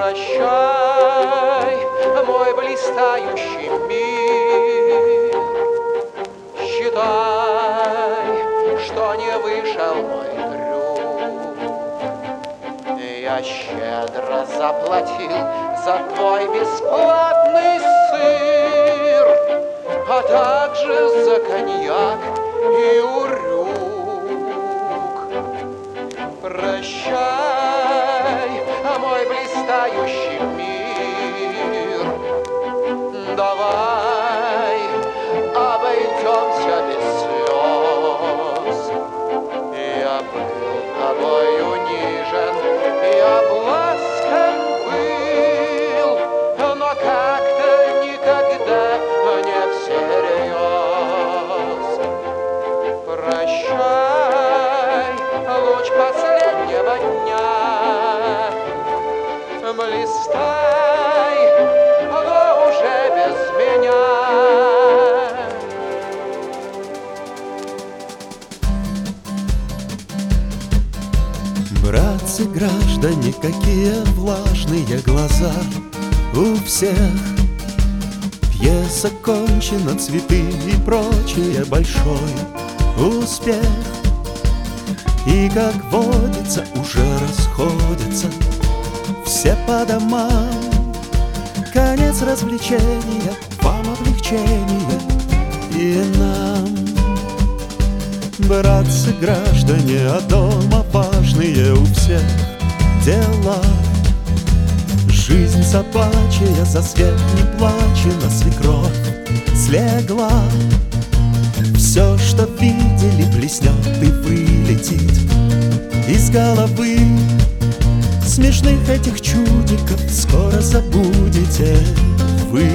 Прощай, мой блистающий мир. Считай, что не вышел мой трюк. Я щедро заплатил за твой бесплатный сыр, а также за коньяк и урюк. Прощай, мой блистающий мир. Давай обойдемся без слез. Я был тобой унижен, я обласкан был, но как-то никогда не всерьез. Прощай, луч последнего дня. Блистай, но уже без меня. Братцы, граждане, какие влажные глаза у всех. Пьеса кончена, цветы и прочее, большой успех. И, как водится, уже расходятся все по домам. Конец развлечения, вам облегчение и нам. Братцы, граждане, а дома важные у всех дела. Жизнь собачья, за свет не плачена, свекровь слегла. Все, что видели, блеснет и вылетит из головы. Смешных этих чудиков скоро забудете вы.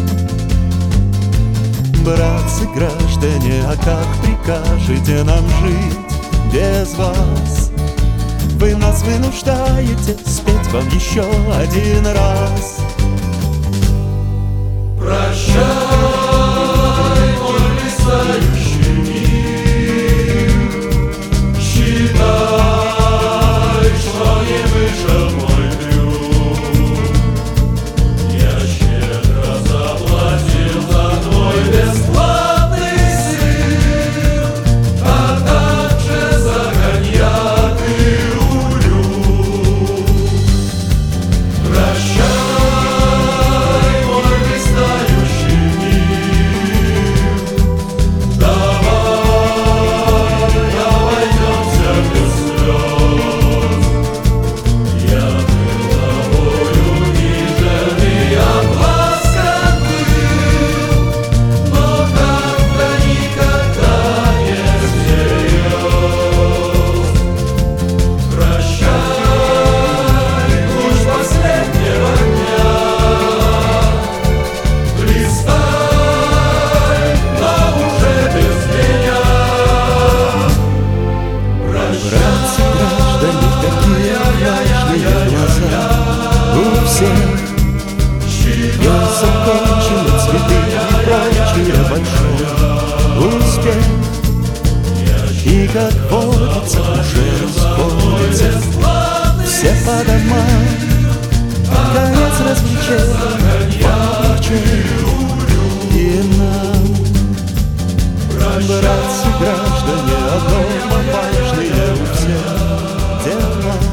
Братцы, граждане, а как прикажете нам жить без вас? Вы нас вынуждаете спеть вам еще один раз. Прощай, мой блистающий мир. Считай, что не вышел мой трюк. Я щедро заплатил за твой бесплатный сыр, а также за коньяк и урюк. Прощай, мой блистающий мир. Давай обойдемся без слез. Я был тобой унижен и обласкан был, но как-то никогда не всерьез. Прощай, луч последнего дня. Блистай, но уже без меня. Братцы, граждане, такие влажные глаза у всех. Пьеса кончена, цветы и прочее, большой успех. И, как водится, уже расходятся все по домам. Конец развлечения, вам облегчение и нам. Братцы, граждане, а дома важные у всех дела.